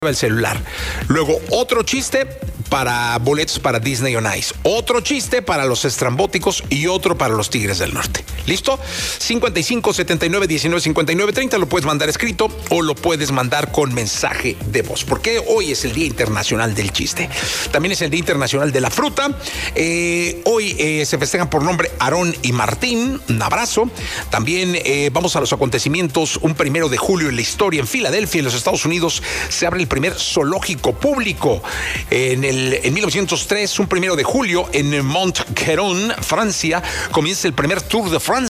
el celular. Luego otro chiste para boletos para Disney on Ice, otro chiste para los estrambóticos y otro para los Tigres del Norte. ¿Listo? 55 79 19 59 30 lo puedes mandar escrito o lo puedes mandar con mensaje de voz, porque hoy es el Día Internacional del Chiste. También es el Día Internacional de la Fruta. Hoy se festejan por nombre Aarón y Martín. Un abrazo. También vamos a los acontecimientos. Un 1 de julio en la historia, en Filadelfia, en los Estados Unidos, se abre el primer zoológico público. En 1903, un 1 de julio, en Montgeron, Francia, comienza el primer Tour de France.